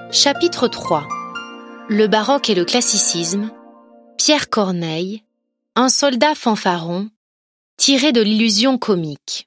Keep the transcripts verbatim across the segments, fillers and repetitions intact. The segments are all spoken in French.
Chapitre trois. Le baroque et le classicisme, Pierre Corneille, un soldat fanfaron, tiré de l'illusion comique.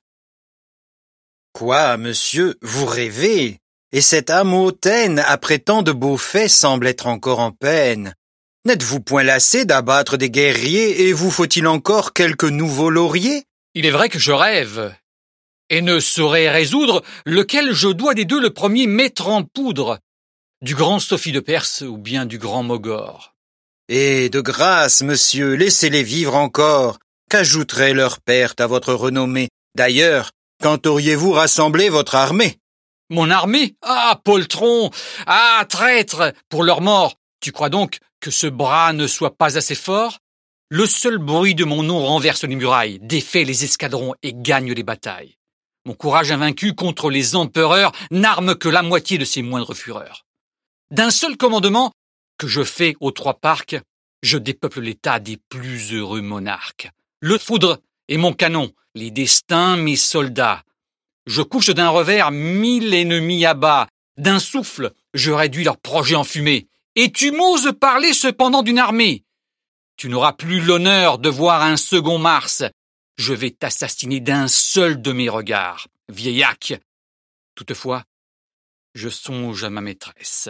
Quoi, monsieur, vous rêvez? Et cette âme hautaine, après tant de beaux faits, semble être encore en peine. N'êtes-vous point lassé d'abattre des guerriers, et vous faut-il encore quelques nouveaux lauriers? Il est vrai que je rêve, et ne saurais résoudre lequel je dois des deux le premier mettre en poudre, du grand Sophie de Perse ou bien du grand Mogor. Et de grâce, monsieur, laissez-les vivre encore, qu'ajouterait leur perte à votre renommée? D'ailleurs, quand auriez-vous rassemblé votre armée? Mon armée? Ah, poltron! Ah, traître! Pour leur mort, tu crois donc que ce bras ne soit pas assez fort? Le seul bruit de mon nom renverse les murailles, défait les escadrons et gagne les batailles. Mon courage invaincu contre les empereurs n'arme que la moitié de ses moindres fureurs. D'un seul commandement que je fais aux trois parcs, je dépeuple l'état des plus heureux monarques. Le foudre est mon canon, les destins mes soldats. Je couche d'un revers mille ennemis à bas, d'un souffle je réduis leurs projets en fumée. Et tu m'oses parler cependant d'une armée. Tu n'auras plus l'honneur de voir un second Mars. Je vais t'assassiner d'un seul de mes regards, vieillac. Toutefois, je songe à ma maîtresse.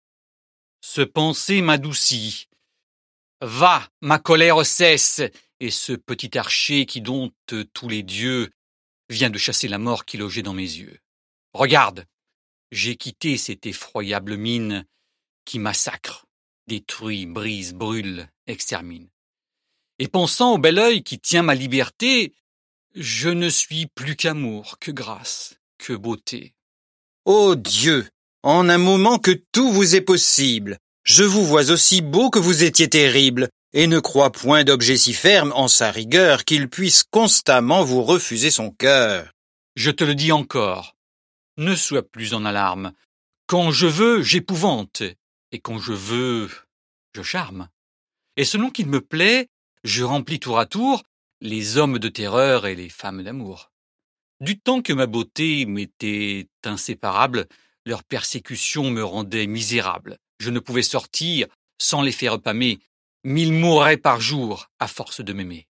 Ce pensée m'adoucit. Va, ma colère cesse, et ce petit archer qui dompte tous les dieux vient de chasser la mort qui logeait dans mes yeux. Regarde, j'ai quitté cette effroyable mine qui massacre, détruit, brise, brûle, extermine. Et pensant au bel œil qui tient ma liberté, je ne suis plus qu'amour, que grâce, que beauté. Ô Dieu! En un moment que tout vous est possible. Je vous vois aussi beau que vous étiez terrible, et ne crois point d'objet si ferme en sa rigueur qu'il puisse constamment vous refuser son cœur. Je te le dis encore, ne sois plus en alarme. Quand je veux, j'épouvante, et quand je veux, je charme. Et selon qu'il me plaît, je remplis tour à tour les hommes de terreur et les femmes d'amour. Du temps que ma beauté m'était inséparable, leur persécution me rendait misérable. Je ne pouvais sortir sans les faire pâmer. Mille mourraient par jour à force de m'aimer.